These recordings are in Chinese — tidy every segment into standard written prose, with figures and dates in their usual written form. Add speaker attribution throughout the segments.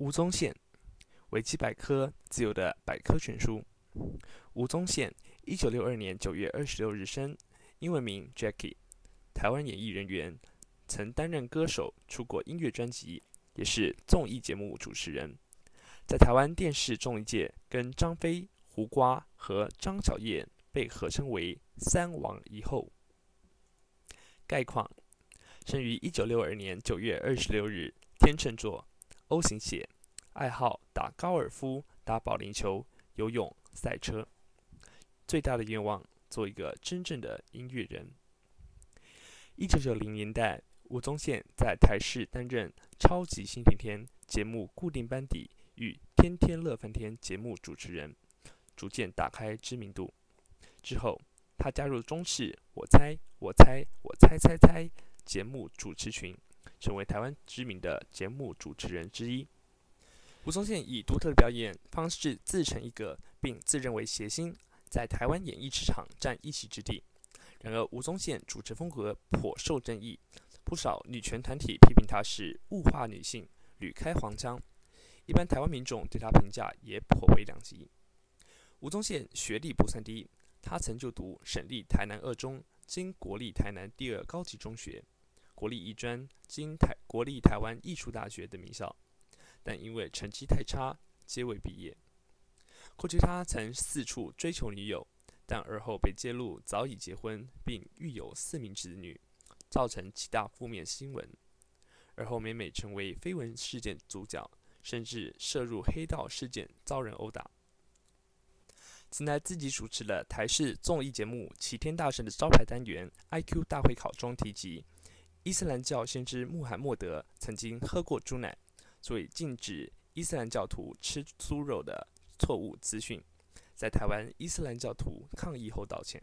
Speaker 1: 吴宗宪，维基百科自由的百科全书。吴宗宪，1962年9月26日生，英文名 Jackie， 台湾演艺人员，曾担任歌手，出过音乐专辑，也是综艺节目主持人。在台湾电视综艺界，跟张飞、胡瓜和张小燕被合称为三王一后。概况：生于1962年9月26日，天秤座，O 型血，爱好打高尔夫、打保龄球、游泳、赛车。最大的愿望，做一个真正的音乐人。1990年代，吴宗宪在台视担任《超级星期天》节目固定班底与《天天乐翻天》节目主持人，逐渐打开知名度。之后，他加入中视我猜我猜我猜猜猜节目主持群，成为台湾知名的节目主持人之一。吴宗宪以独特的表演方式自成一格，并自认为谐星，在台湾演艺市场占一席之地。然而，吴宗宪主持风格颇受争议，不少女权团体批评他是物化女性、屡开黄腔，一般台湾民众对他评价也颇为两极。吴宗宪学历不算低，他曾就读省立台南二中经国立台南第二高级中学、国立艺专经国立台湾艺术大学等名校，但因为成绩太差，皆未毕业。过去他曾四处追求女友，但而后被揭露早已结婚，并育有4名子女，造成极大负面新闻。而后每成为绯闻事件主角，甚至涉入黑道事件，遭人殴打。曾在自己主持了台视综艺节目《齐天大圣》的招牌单元 IQ 大会考中提及，伊斯兰教先知穆罕默德曾经喝过猪奶，所以禁止伊斯兰教徒吃猪肉的错误资讯，在台湾伊斯兰教徒抗议后道歉。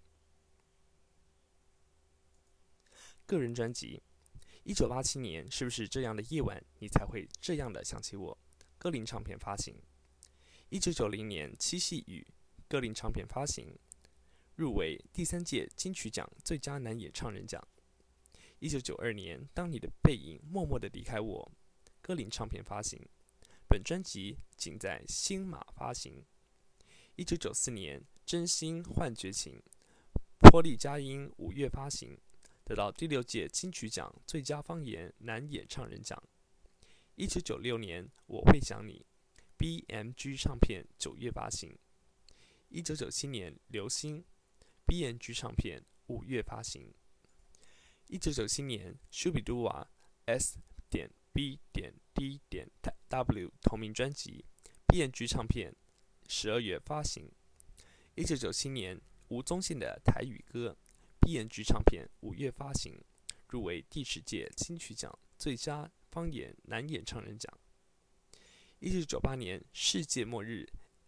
Speaker 1: 个人专辑：1987年，是不是这样的夜晚，你才会这样的想起我？歌林唱片发行。1990年，七夕雨，歌林唱片发行，入围第3届金曲奖最佳男演唱人奖。1992年，当你的背影默默地离开我，歌林唱片发行，本专辑仅在新马发行。1994年，真心换绝情，波丽佳音5月发行，得到第6届金曲奖最佳方言男演唱人奖。1996年，我会想你， BMG 唱片9月发行。1997年，流星， BMG 唱片5月发行。1997年，舒比杜瓦 S.B.D.W 同名专辑 BMG 唱片12月发行。1997年，吴宗宪的台语歌 BMG 唱片5月发行，入围第10届金曲奖最佳方言男演唱人奖。1998年，世界末日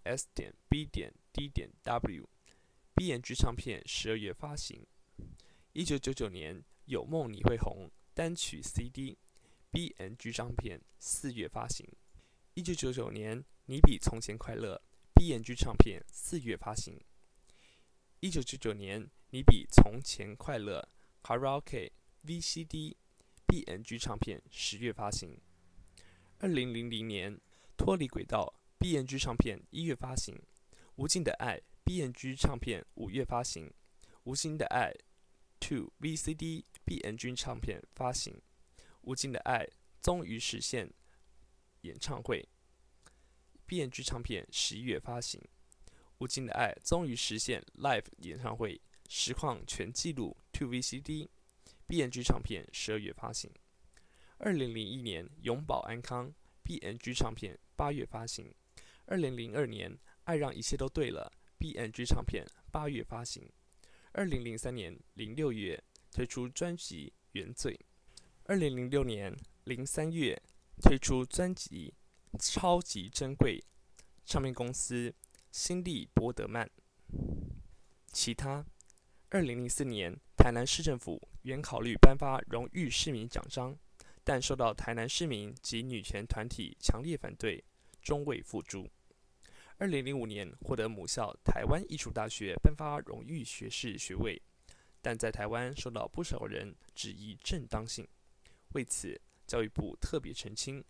Speaker 1: S.B.D.W BMG 唱片12月发行。1999年，有梦你会红单曲 CD BMG 唱片4月发行。1999年，你比从前快乐 BMG 唱片4月发行。1999年，你比从前快乐 Karaoke VCD BMG 唱片10月发行。2000年，脱离轨道 BMG 唱片1月发行。无尽的爱 BMG 唱片5月发行。无尽的爱2 VCD BMG 唱片发行。无尽的爱终于实现演唱会 BMG 唱片11月发行。无尽的爱终于实现 Live 演唱会实况全纪录2 VCD BMG 唱片12月发行。2001年，永保安康 BMG 唱片8月发行。2002年，爱让一切都对了 BMG 唱片8月发行。2003年06月推出专辑原罪。2006年03月推出专辑超级珍贵，唱片公司新力波德曼。其他2004年，台南市政府原考虑颁发荣誉市民奖章，但受到台南市民及女权团体强烈反对，终未付诸。2005年，获得母校台湾艺术大学颁发荣誉学士学位，但在台湾受到不少人质疑正当性。为此，教育部特别澄清，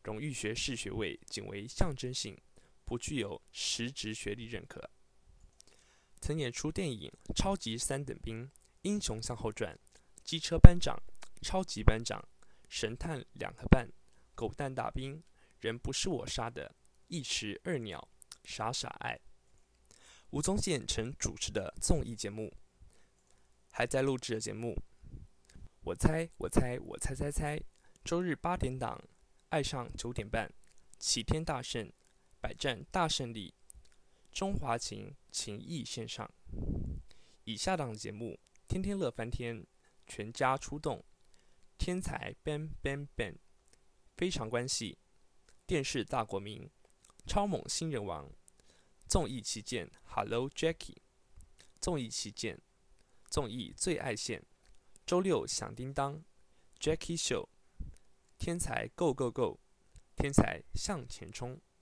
Speaker 1: 荣誉学士学位仅为象征性，不具有实质学历认可。曾演出电影《超级三等兵》《英雄向后传》《机车班长》《超级班长》《神探两个半》《狗蛋大兵》《人不是我杀的》《一石二鸟》《傻傻爱》。吴宗宪曾主持的综艺节目，还在录制的节目，我猜我猜我猜猜猜，周日8点档，爱上9点半，齐天大圣，百战大胜利，中华情情谊线上。以下档节目：天天乐翻天，全家出动，天才 Bang Bang Bang， 非常关系，电视大国民，超猛新人王，综艺旗舰 Hello Jackie， 综艺旗舰，综艺最爱线，周六响叮当 Jackie Show， 天才 Go Go Go， 天才向前冲。